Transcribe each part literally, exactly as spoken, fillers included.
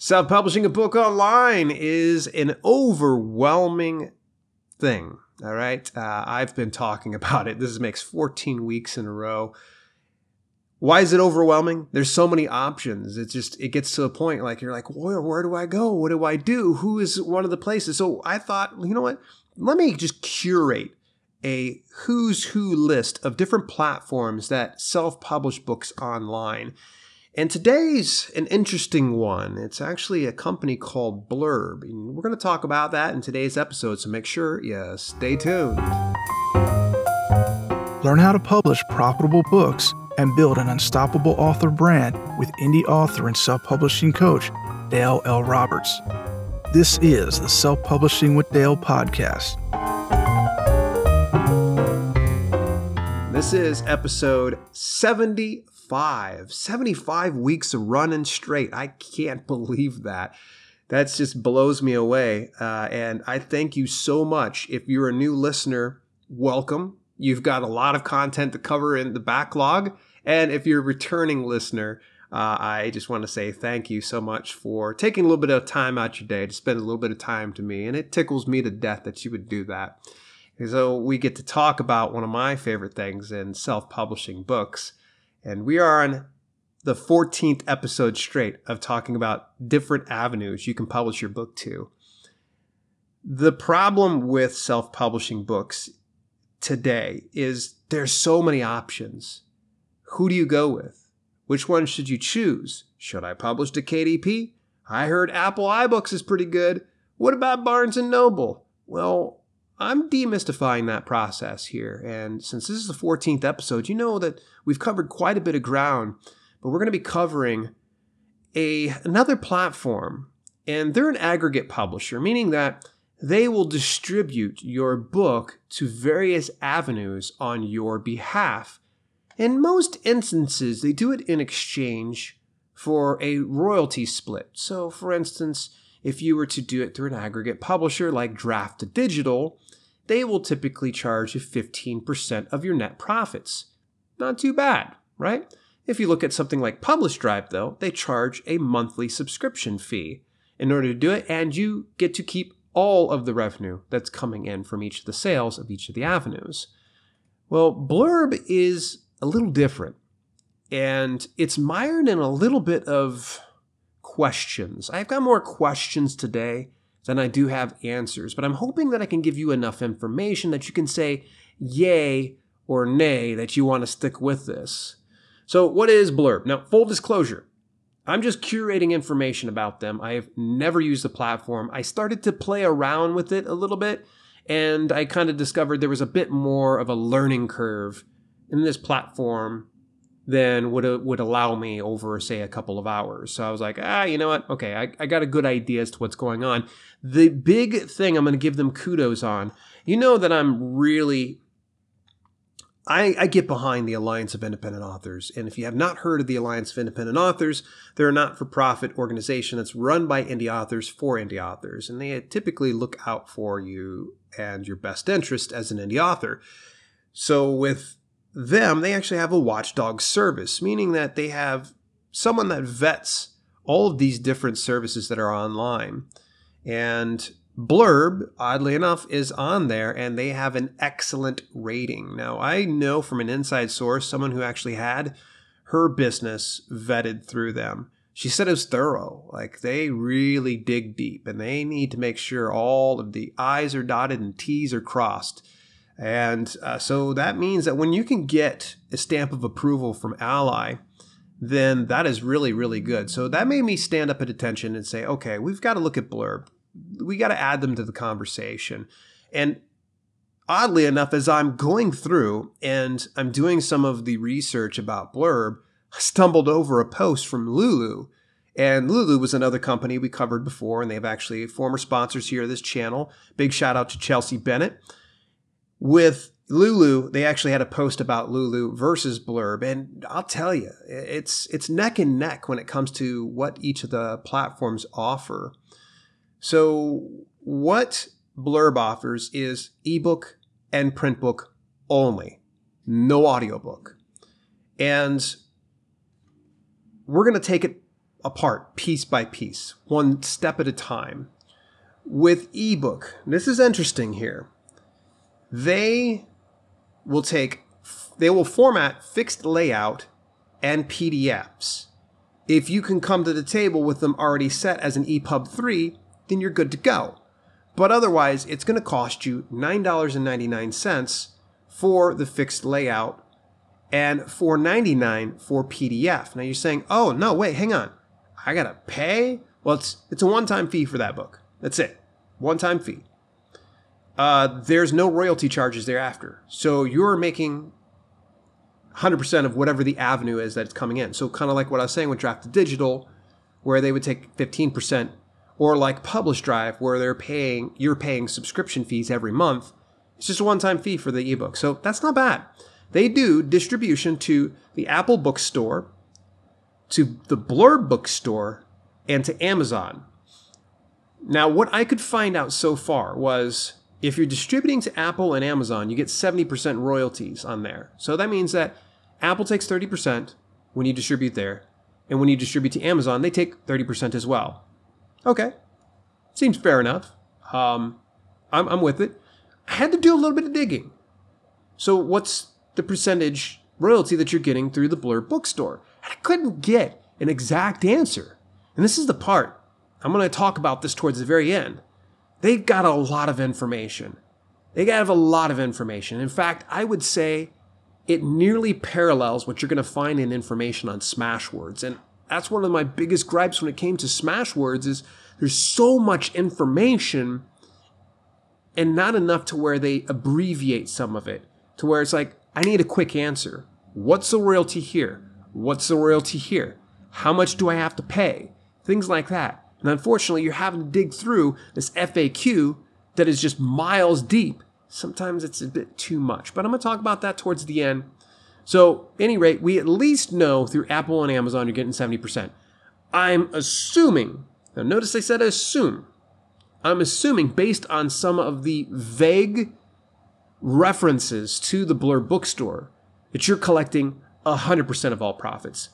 Self-publishing a book online is an overwhelming thing, all right? Uh, I've been talking about it. This makes fourteen weeks in a row. Why is it overwhelming? There's so many options. It just, it gets to a point like you're like, where, where do I go? What do I do? Who is one of the places? So I thought, you know what? Let me just curate a who's who list of different platforms that self-publish books online. And today's an interesting one. It's actually a company called Blurb. And we're going to talk about that in today's episode, so make sure you stay tuned. Learn how to publish profitable books and build an unstoppable author brand with indie author and self-publishing coach, Dale L. Roberts. This is the Self-Publishing with Dale podcast. This is episode seventy-five. seventy-five weeks of running straight. I can't believe that. That just blows me away. Uh, and I thank you so much. If you're a new listener, welcome. You've got a lot of content to cover in the backlog. And if you're a returning listener, uh, I just want to say thank you so much for taking a little bit of time out your day to spend a little bit of time to me. And it tickles me to death that you would do that. And so we get to talk about one of my favorite things in self-publishing books. And we are on the fourteenth episode straight of talking about different avenues you can publish your book to. The problem with self-publishing books today is there's so many options. Who do you go with? Which one should you choose? Should I publish to K D P? I heard Apple iBooks is pretty good. What about Barnes and Noble? Well, I'm demystifying that process here. And since this is the fourteenth episode, you know that we've covered quite a bit of ground, but we're going to be covering a another platform. And they're an aggregate publisher, meaning that they will distribute your book to various avenues on your behalf. In most instances, they do it in exchange for a royalty split. So, for instance, if you were to do it through an aggregate publisher like Draft to Digital, they will typically charge you fifteen percent of your net profits. Not too bad, right? If you look at something like Publish Drive, though, they charge a monthly subscription fee in order to do it, and you get to keep all of the revenue that's coming in from each of the sales of each of the avenues. Well, Blurb is a little different, and it's mired in a little bit of questions. I've got more questions today than I do have answers, but I'm hoping that I can give you enough information that you can say yay or nay that you want to stick with this. So what is Blurb? Now, full disclosure, I'm just curating information about them. I have never used the platform. I started to play around with it a little bit, and I kind of discovered there was a bit more of a learning curve in this platform than would would allow me over, say, a couple of hours. So I was like, ah, you know what? Okay, I, I got a good idea as to what's going on. The big thing I'm going to give them kudos on, you know that I'm really, I, I get behind the Alliance of Independent Authors. And if you have not heard of the Alliance of Independent Authors, they're a not-for-profit organization that's run by indie authors for indie authors. And they typically look out for you and your best interest as an indie author. So with them, they actually have a watchdog service, meaning that they have someone that vets all of these different services that are online. And Blurb, oddly enough, is on there, and they have an excellent rating. Now, I know from an inside source, someone who actually had her business vetted through them. She said it was thorough. Like, they really dig deep, and they need to make sure all of the I's are dotted and T's are crossed. And uh, so that means that when you can get a stamp of approval from Ally, then that is really, really good. So that made me stand up at attention and say, okay, we've got to look at Blurb. We got to add them to the conversation. And oddly enough, as I'm going through and I'm doing some of the research about Blurb, I stumbled over a post from Lulu. And Lulu was another company we covered before, and they have actually former sponsors here of this channel. Big shout out to Chelsea Bennett. With Lulu, they actually had a post about Lulu versus Blurb, and I'll tell you, it's it's neck and neck when it comes to what each of the platforms offer. So what Blurb offers is ebook and print book only, no audiobook. And we're going to take it apart, piece by piece, one step at a time. With ebook, this is interesting here. They will take, they will format fixed layout and P D Fs. If you can come to the table with them already set as an E P U B three, then you're good to go. But otherwise, it's going to cost you nine dollars and ninety-nine cents for the fixed layout and four dollars and ninety-nine cents for P D F. Now you're saying, oh, no, wait, hang on. I got to pay? Well, it's it's a one-time fee for that book. That's it. One-time fee. Uh, there's no royalty charges thereafter. So you're making one hundred percent of whatever the avenue is that it's coming in. So kind of like what I was saying with Draft to Digital, where they would take fifteen percent, or like Publish Drive, where they're paying, you're paying subscription fees every month. It's just a one-time fee for the ebook. So that's not bad. They do distribution to the Apple Bookstore, to the Blurb Bookstore, and to Amazon. Now, what I could find out so far was if you're distributing to Apple and Amazon, you get seventy percent royalties on there. So that means that Apple takes thirty percent when you distribute there, and when you distribute to Amazon, they take thirty percent as well. Okay, seems fair enough. Um, I'm, I'm with it. I had to do a little bit of digging. So what's the percentage royalty that you're getting through the Blurb Bookstore? And I couldn't get an exact answer. And this is the part. I'm going to talk about this towards the very end. They've got a lot of information. They have a lot of information. In fact, I would say it nearly parallels what you're going to find in information on Smashwords. And that's one of my biggest gripes when it came to Smashwords is there's so much information and not enough to where they abbreviate some of it, to where it's like, I need a quick answer. What's the royalty here? What's the royalty here? How much do I have to pay? Things like that. And unfortunately, you're having to dig through this F A Q that is just miles deep. Sometimes it's a bit too much, but I'm going to talk about that towards the end. So, at any rate, we at least know through Apple and Amazon you're getting seventy percent. I'm assuming, now notice I said assume, I'm assuming based on some of the vague references to the Blurb Bookstore that you're collecting one hundred percent of all profits.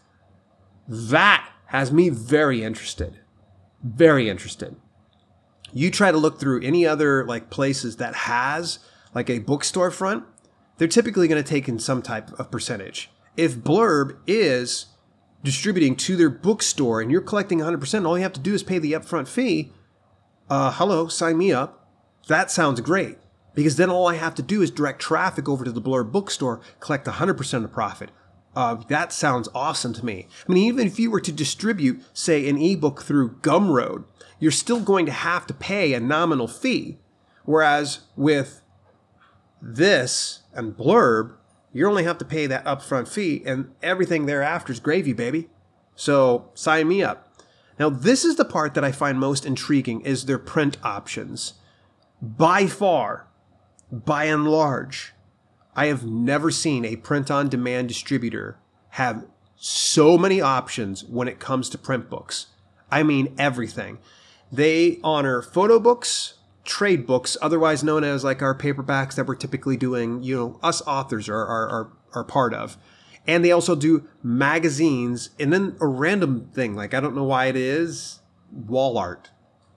That has me very interested. Very interested. You try to look through any other like places that has like a bookstore front, they're typically going to take in some type of percentage. If Blurb is distributing to their bookstore and you're collecting one hundred percent, all you have to do is pay the upfront fee. Uh, hello, sign me up. That sounds great. Because then all I have to do is direct traffic over to the Blurb Bookstore, collect one hundred percent of the profit. Uh, that sounds awesome to me. I mean, even if you were to distribute, say, an ebook through Gumroad, you're still going to have to pay a nominal fee. Whereas with this and Blurb, you only have to pay that upfront fee, and everything thereafter is gravy, baby. So sign me up. Now, this is the part that I find most intriguing, is their print options. By far, by and large, I have never seen a print-on-demand distributor have so many options when it comes to print books. I mean everything. They honor photo books, trade books, otherwise known as like our paperbacks that we're typically doing, you know, us authors are, are, are, are part of. And they also do magazines, and then a random thing, like I don't know why it is, wall art.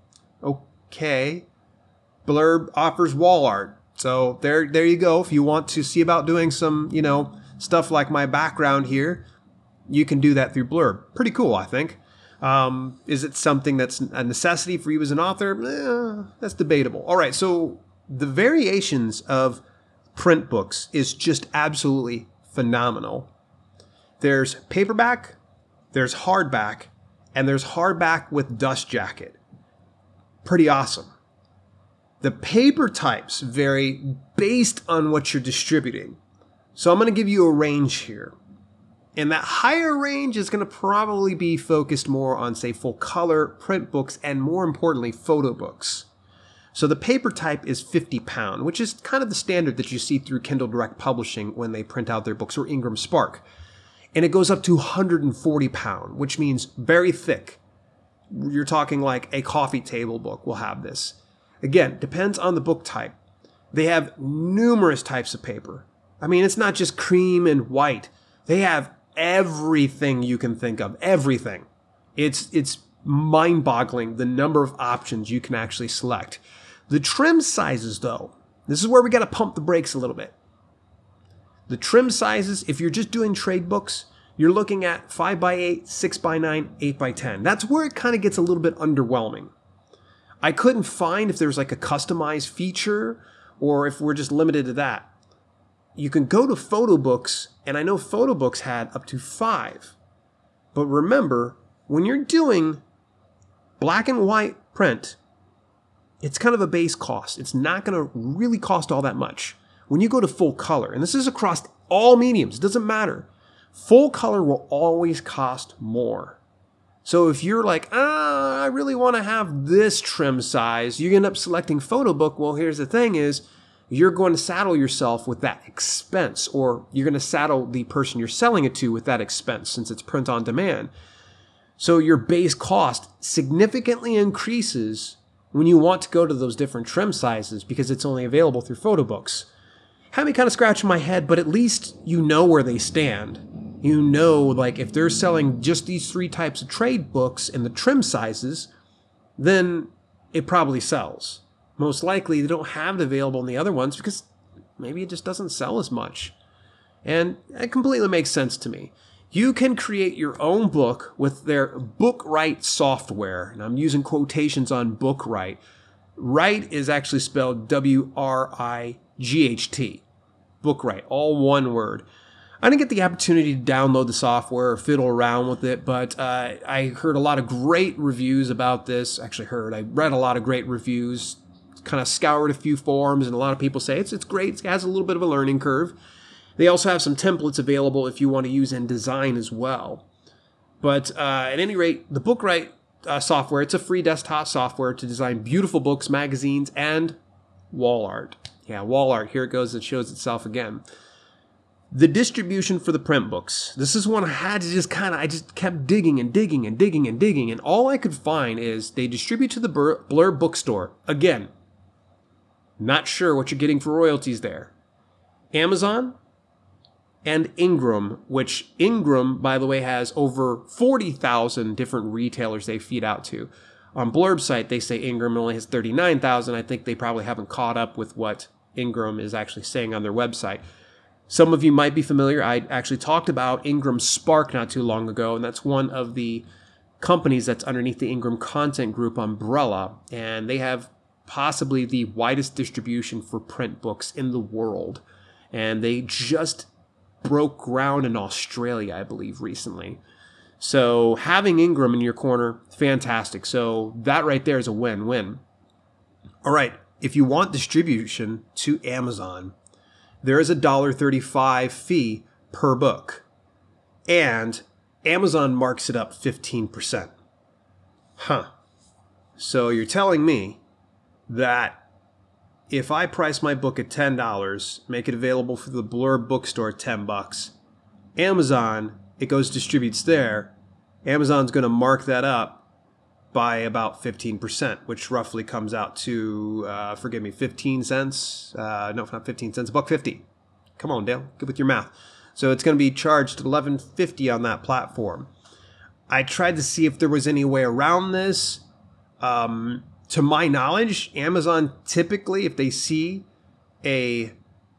Okay. Blurb offers wall art. So there, there you go. If you want to see about doing some, you know, stuff like my background here, you can do that through Blurb. Pretty cool, I think. Um, is it something that's a necessity for you as an author? Eh, that's debatable. All right, so the variations of print books is just absolutely phenomenal. There's paperback, there's hardback, and there's hardback with dust jacket. Pretty awesome. The paper types vary based on what you're distributing. So I'm going to give you a range here. And that higher range is going to probably be focused more on, say, full color print books and, more importantly, photo books. So the paper type is fifty pound, which is kind of the standard that you see through Kindle Direct Publishing when they print out their books, or Ingram Spark. And it goes up to one hundred forty pound, which means very thick. You're talking like a coffee table book will have this. Again, depends on the book type. They have numerous types of paper. I mean, it's not just cream and white. They have everything you can think of, everything. It's it's mind-boggling the number of options you can actually select. The trim sizes, though, this is where we got to pump the brakes a little bit. The trim sizes, if you're just doing trade books, you're looking at five by eight, six by nine, eight by ten. That's where it kind of gets a little bit underwhelming. I couldn't find if there's like a customized feature or if we're just limited to that. You can go to photo books, and I know photo books had up to five. But remember, when you're doing black and white print, it's kind of a base cost. It's not going to really cost all that much. When you go to full color, and this is across all mediums, it doesn't matter. Full color will always cost more. So if you're like, ah, I really want to have this trim size, you end up selecting photo book. Well, here's the thing is, you're going to saddle yourself with that expense, or you're going to saddle the person you're selling it to with that expense since it's print on demand. So your base cost significantly increases when you want to go to those different trim sizes because it's only available through photo books. Had me kind of scratching my head, but at least you know where they stand. You know, like if they're selling just these three types of trade books in the trim sizes, then it probably sells. Most likely they don't have it available in the other ones because maybe it just doesn't sell as much. And it completely makes sense to me. You can create your own book with their BookWrite software. And I'm using quotations on BookWrite. Write is actually spelled W R I G H T. BookWrite, all one word. I didn't get the opportunity to download the software or fiddle around with it, but uh, I heard a lot of great reviews about this. Actually heard, I read a lot of great reviews, kind of scoured a few forums, and a lot of people say it's it's great. It has a little bit of a learning curve. They also have some templates available if you want to use InDesign as well. But uh, at any rate, the BookWrite uh, software, it's a free desktop software to design beautiful books, magazines, and wall art. Yeah, wall art. Here it goes. It shows itself again. The distribution for the print books. This is one I had to just kind of, I just kept digging and digging and digging and digging. And all I could find is they distribute to the Blurb bookstore. Again, not sure what you're getting for royalties there. Amazon and Ingram, which Ingram, by the way, has over forty thousand different retailers they feed out to. On Blurb's site, they say Ingram only has thirty-nine thousand. I think they probably haven't caught up with what Ingram is actually saying on their website. Some of you might be familiar. I actually talked about Ingram Spark not too long ago, and that's one of the companies that's underneath the Ingram Content Group umbrella, and they have possibly the widest distribution for print books in the world. And they just broke ground in Australia, I believe, recently. So having Ingram in your corner, fantastic. So that right there is a win-win. All right, if you want distribution to Amazon, there is a one dollar thirty-five fee per book. And Amazon marks it up fifteen percent. Huh. So you're telling me that if I price my book at ten dollars, make it available for the Blurb bookstore at ten bucks, Amazon, it goes distributes there, Amazon's going to mark that up by about fifteen percent, which roughly comes out to, uh, forgive me, fifteen cents. Uh, no, not fifteen cents, a buck fifty. Come on, Dale, good with your math. So it's going to be charged eleven fifty on that platform. I tried to see if there was any way around this. Um, to my knowledge, Amazon typically, if they see a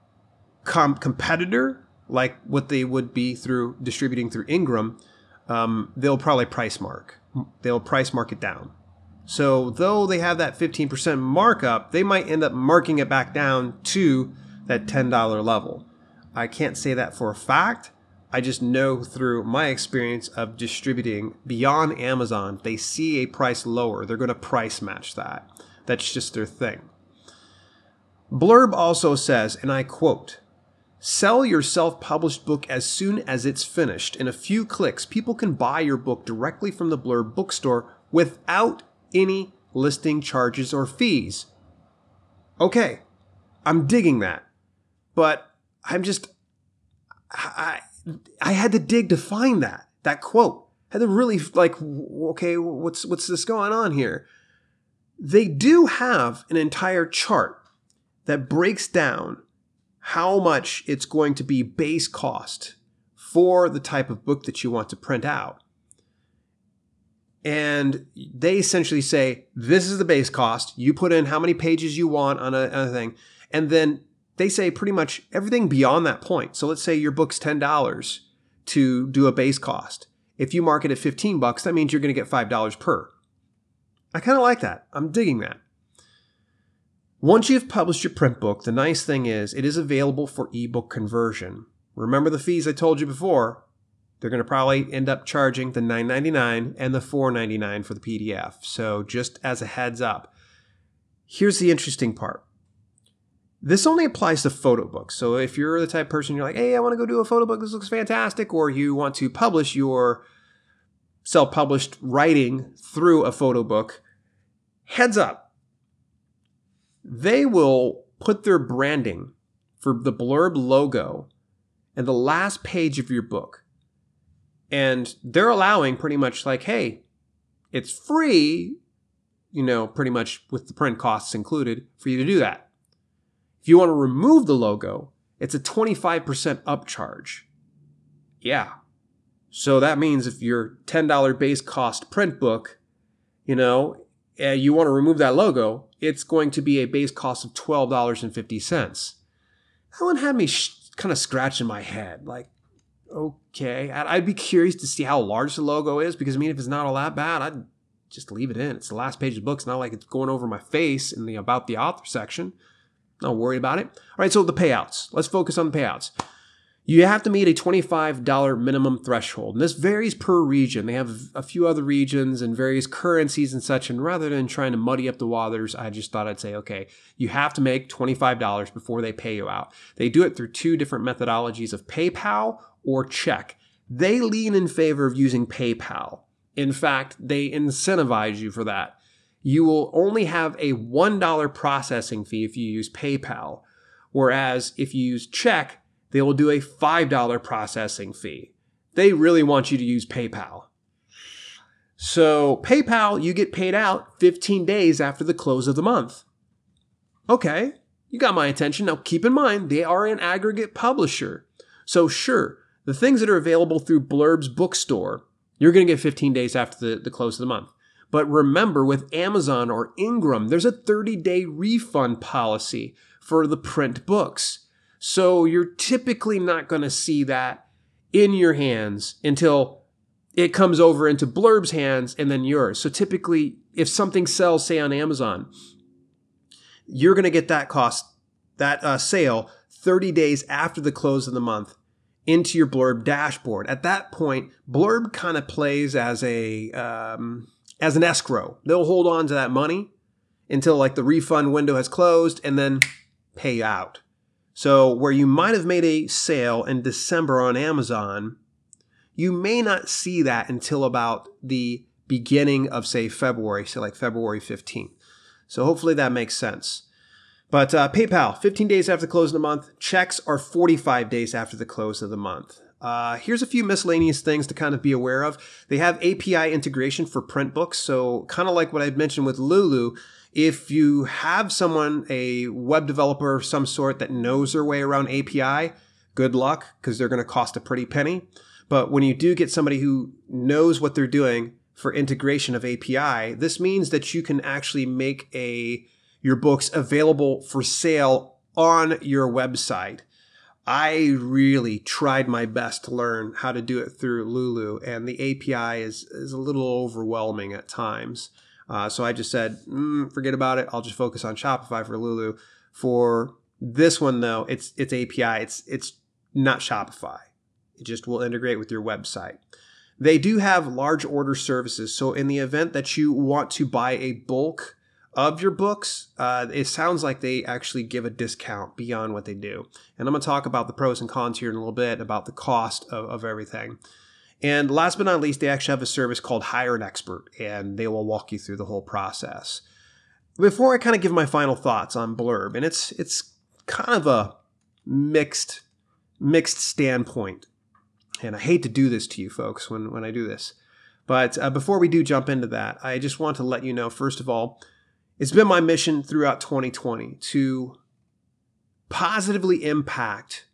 com- competitor like what they would be through distributing through Ingram, um, they'll probably price mark. They'll price mark it down. So though they have that fifteen percent markup, they might end up marking it back down to that ten dollars level. I can't say that for a fact. I just know through my experience of distributing beyond Amazon, they see a price lower, they're going to price match that. That's just their thing. Blurb also says, and I quote, "Sell your self-published book as soon as it's finished. In a few clicks, people can buy your book directly from the Blurb bookstore without any listing charges or fees." Okay, I'm digging that. But I'm just, I, I had to dig to find that, that quote. I had to really like, okay, what's, what's this going on here? They do have an entire chart that breaks down how much it's going to be base cost for the type of book that you want to print out. And they essentially say, this is the base cost. You put in how many pages you want on a, on a thing. And then they say pretty much everything beyond that point. So let's say your book's ten dollars to do a base cost. If you mark it at fifteen bucks, that means you're going to get five dollars per. I kind of like that. I'm digging that. Once you've published your print book, the nice thing is it is available for ebook conversion. Remember the fees I told you before? They're going to probably end up charging the nine ninety-nine and the four ninety-nine for the P D F. So just as a heads up, here's the interesting part. This only applies to photo books. So if you're the type of person, you're like, hey, I want to go do a photo book. This looks fantastic. Or you want to publish your self-published writing through a photo book, heads up. They will put their branding for the blurb logo and the last page of your book. And they're allowing pretty much like, hey, it's free, you know, pretty much with the print costs included for you to do that. If you want to remove the logo, it's a twenty-five percent upcharge. Yeah. So that means if your ten dollars base cost print book, you know, uh, you want to remove that logo, it's going to be a base cost of twelve dollars and fifty cents. That one had me sh- kind of scratching my head. Like, okay, I'd be curious to see how large the logo is because, I mean, if it's not all that bad, I'd just leave it in. It's the last page of the book. It's not like it's going over my face in the About the Author section. Not worried about it. All right, so the payouts. Let's focus on the payouts. You have to meet a twenty-five dollars minimum threshold. And this varies per region. They have a few other regions and various currencies and such. And rather than trying to muddy up the waters, I just thought I'd say, okay, you have to make twenty-five dollars before they pay you out. They do it through two different methodologies of PayPal or check. They lean in favor of using PayPal. In fact, they incentivize you for that. You will only have a one dollar processing fee if you use PayPal. Whereas if you use check, they will do a five dollars processing fee. They really want you to use PayPal. So PayPal, you get paid out fifteen days after the close of the month. Okay, you got my attention. Now keep in mind, they are an aggregate publisher. So sure, the things that are available through Blurb's bookstore, you're going to get fifteen days after the, the close of the month. But remember, with Amazon or Ingram, there's a thirty-day refund policy for the print books. So you're typically not going to see that in your hands until it comes over into Blurb's hands and then yours. So typically, if something sells, say on Amazon, you're going to get that cost, that uh, sale thirty days after the close of the month into your Blurb dashboard. At that point, Blurb kind of plays as a um, as an escrow. They'll hold on to that money until like the refund window has closed and then pay out. So where you might have made a sale in December on Amazon, you may not see that until about the beginning of, say, February, so like February fifteenth. So hopefully that makes sense. But uh, PayPal, fifteen days after the close of the month. Checks are forty-five days after the close of the month. Uh, here's a few miscellaneous things to kind of be aware of. They have A P I integration for print books. So kind of like what I mentioned with Lulu, if you have someone, a web developer of some sort that knows their way around A P I, good luck, because they're going to cost a pretty penny. But when you do get somebody who knows what they're doing for integration of A P I, this means that you can actually make a your books available for sale on your website. I really tried my best to learn how to do it through Lulu, and the A P I is, is a little overwhelming at times. Uh, so I just said, mm, forget about it. I'll just focus on Shopify for Lulu. For this one, though, it's it's A P I. It's it's not Shopify. It just will integrate with your website. They do have large order services. So in the event that you want to buy a bulk of your books, uh, it sounds like they actually give a discount beyond what they do. And I'm going to talk about the pros and cons here in a little bit, about the cost of, of everything. And last but not least, they actually have a service called Hire an Expert, and they will walk you through the whole process. Before I kind of give my final thoughts on Blurb, and it's it's kind of a mixed mixed standpoint, and I hate to do this to you folks when, when I do this, but uh, before we do jump into that, I just want to let you know, first of all, it's been my mission throughout twenty twenty to positively impact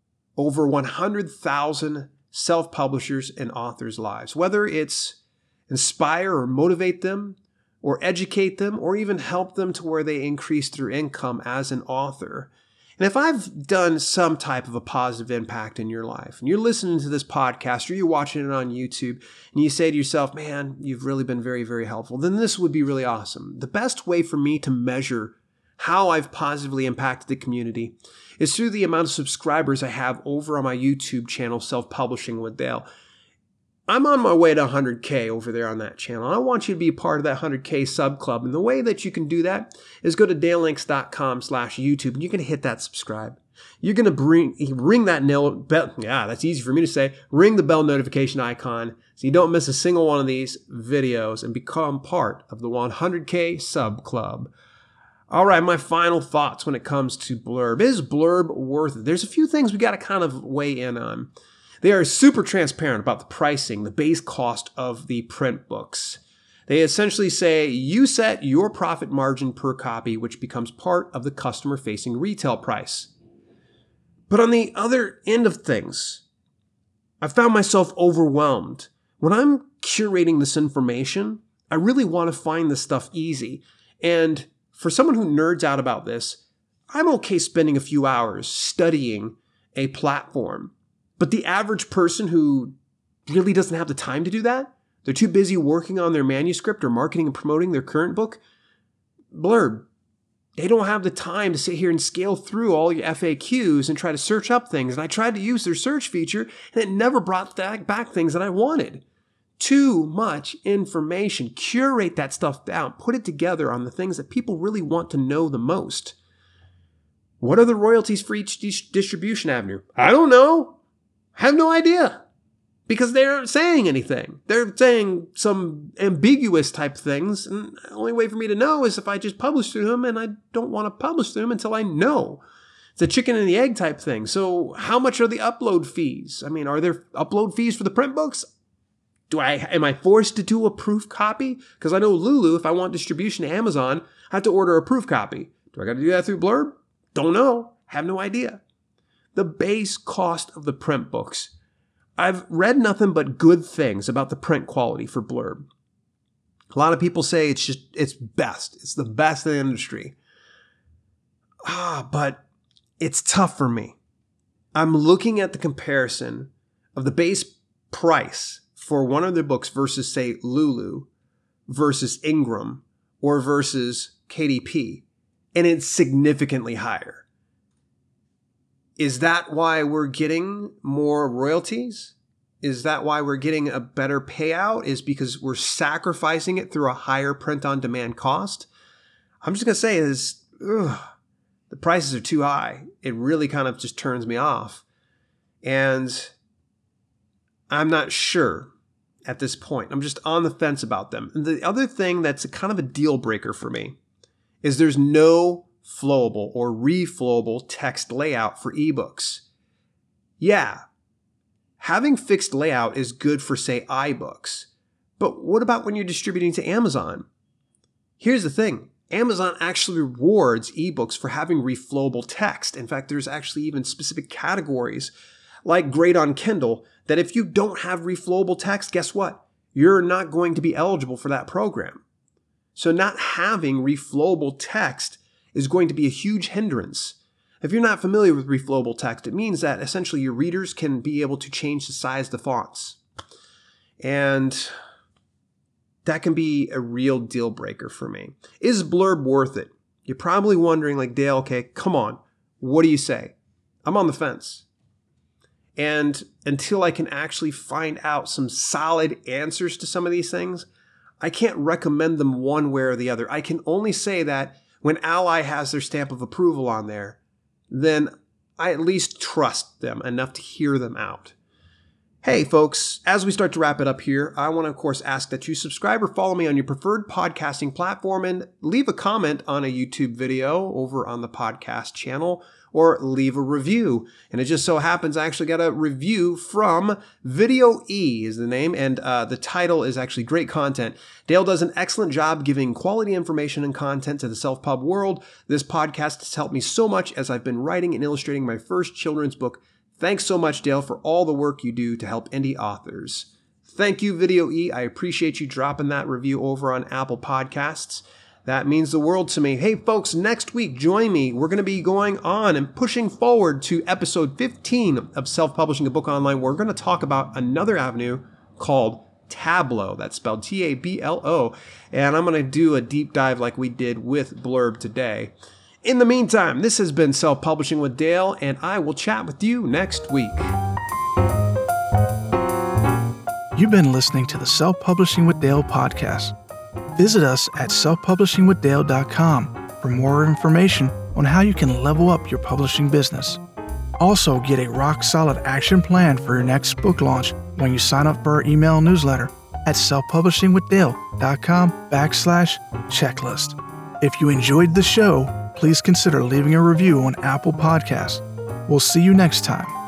over one hundred thousand self-publishers and authors' lives, whether it's inspire or motivate them, or educate them, or even help them to where they increase their income as an author. And if I've done some type of a positive impact in your life, and you're listening to this podcast or you're watching it on YouTube, and you say to yourself, man, you've really been very, very helpful, then this would be really awesome. The best way for me to measure how I've positively impacted the community is through the amount of subscribers I have over on my YouTube channel, Self-Publishing with Dale. I'm on my way to one hundred K over there on that channel. I want you to be a part of that one hundred K sub club. And the way that you can do that is go to dalelinks.com slash YouTube and you can hit that subscribe. You're going to bring, ring that nail bell. Yeah, that's easy for me to say. Ring the bell notification icon so you don't miss a single one of these videos and become part of the one hundred K sub club. All right, my final thoughts when it comes to Blurb. Is Blurb worth it? There's a few things we got to kind of weigh in on. They are super transparent about the pricing, the base cost of the print books. They essentially say you set your profit margin per copy, which becomes part of the customer-facing retail price. But on the other end of things, I found myself overwhelmed. When I'm curating this information, I really want to find this stuff easy. And for someone who nerds out about this, I'm okay spending a few hours studying a platform. But the average person who really doesn't have the time to do that, they're too busy working on their manuscript or marketing and promoting their current book, Blurb, they don't have the time to sit here and scale through all your F A Qs and try to search up things. And I tried to use their search feature, and it never brought back things that I wanted. Too much information. Curate that stuff down. Put it together on the things that people really want to know the most. What are the royalties for each dis- distribution avenue? I don't know. I have no idea because they aren't saying anything. They're saying some ambiguous type things. And the only way for me to know is if I just publish through them, and I don't want to publish through them until I know. It's a chicken and the egg type thing. So how much are the upload fees? I mean, are there upload fees for the print books? Do I, am I forced to do a proof copy? Because I know Lulu, if I want distribution to Amazon, I have to order a proof copy. Do I got to do that through Blurb? Don't know. Have no idea. The base cost of the print books. I've read nothing but good things about the print quality for Blurb. A lot of people say it's just, it's best. It's the best in the industry. Ah, but it's tough for me. I'm looking at the comparison of the base price for one of their books versus, say, Lulu, versus Ingram, or versus K D P, and it's significantly higher. Is that why we're getting more royalties? Is that why we're getting a better payout? Is because we're sacrificing it through a higher print-on-demand cost? I'm just going to say is, ugh, the prices are too high. It really kind of just turns me off. And I'm not sure at this point. I'm just on the fence about them. And the other thing that's a kind of a deal breaker for me is there's no flowable or reflowable text layout for ebooks. Yeah, having fixed layout is good for, say, iBooks. But what about when you're distributing to Amazon? Here's the thing. Amazon actually rewards ebooks for having reflowable text. In fact, there's actually even specific categories like Great on Kindle that if you don't have reflowable text, guess what? You're not going to be eligible for that program. So not having reflowable text is going to be a huge hindrance. If you're not familiar with reflowable text, it means that essentially your readers can be able to change the size of the fonts. And that can be a real deal breaker for me. Is Blurb worth it? You're probably wondering, like, Dale, okay, come on. What do you say? I'm on the fence. And until I can actually find out some solid answers to some of these things, I can't recommend them one way or the other. I can only say that when Ally has their stamp of approval on there, then I at least trust them enough to hear them out. Hey, folks, as we start to wrap it up here, I want to, of course, ask that you subscribe or follow me on your preferred podcasting platform and leave a comment on a YouTube video over on the podcast channel, or leave a review. And it just so happens I actually got a review from Video E is the name, and uh, the title is actually great content. Dale does an excellent job giving quality information and content to the self-pub world. This podcast has helped me so much as I've been writing and illustrating my first children's book. Thanks so much, Dale, for all the work you do to help indie authors. Thank you, Video E. I appreciate you dropping that review over on Apple Podcasts. That means the world to me. Hey, folks, next week, join me. We're going to be going on and pushing forward to episode fifteen of Self-Publishing a Book Online. We're going to talk about another avenue called Tablo. That's spelled T A B L O. And I'm going to do a deep dive like we did with Blurb today. In the meantime, this has been Self-Publishing with Dale, and I will chat with you next week. You've been listening to the Self-Publishing with Dale podcast. Visit us at self publishing with dale dot com for more information on how you can level up your publishing business. Also, get a rock-solid action plan for your next book launch when you sign up for our email newsletter at self publishing with dale dot com backslash checklist. If you enjoyed the show, please consider leaving a review on Apple Podcasts. We'll see you next time.